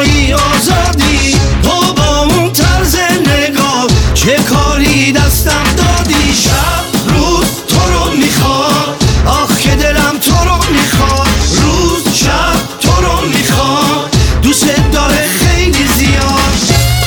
تنهایی آزادی، تو با اون طرز نگاه چه کاری دستم دادی. شب روز تو رو میخواد، آخ که دلم تو رو میخواد. روز شب تو رو میخواد، دوست داره خیلی زیاد.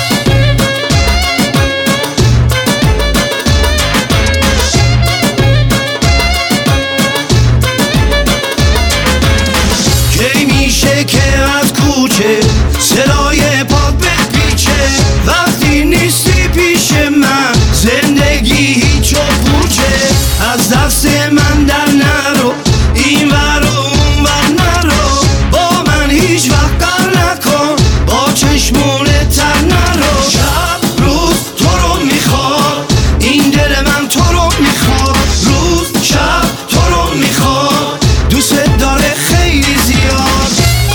کی میشه که از کوچه صدای پات بپیچه، وقتی نیستی پیش من زندگی هیچ و پوچه. از دست من در نرو، این ور و اون ور نرو، با من هیچ وقت قهر نکن، با چشمونه تر نرو. شب روز تو رو میخواد، این دل من تو رو میخواد. روز شب تو رو میخواد، دوست داره خیلی زیاد.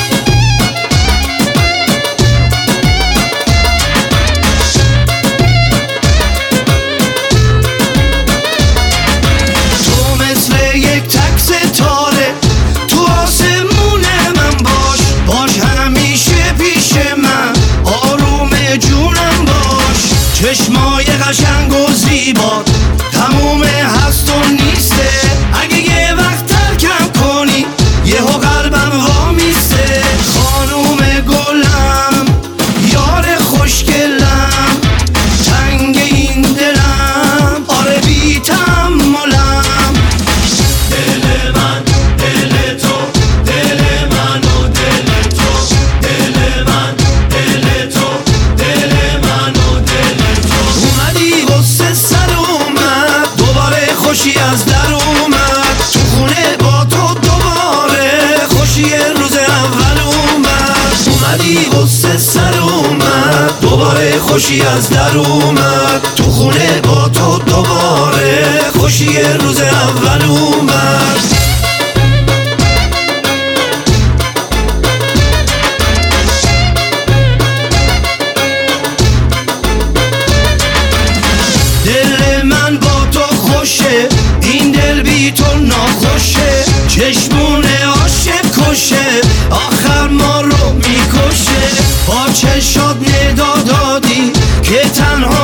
تو مثل یک تک ستاره تو آسمون من باش، باش همیشه پیش من، آروم جونم باش. چشمای قشنگ و زیبا تموم هست و نیسته، اگه یه وقت ترکم کنی یهو قلبم وامیسته. خانوم گلم، یار خوشگلم، تنگ این دلم، آره بی تحملم. دل من دل تو، دل من و دل تو، دل من دل تو، دل من و دل تو. اومدی غصه سر اومد، دوباره خوشی از در اومد، تو خونه با تو دوباره خوشی روز اول اومد. اومدی غصه سر اومد، دوباره خوشی از در اومد، تو خونه با تو دوباره خوشی روز اول اومد. دل من با تو خوشه، این دل بی تو ناخوشه، چشمونه عاشق کشه، آخر ما رو میکشه. با چشات ندا دادی که تنها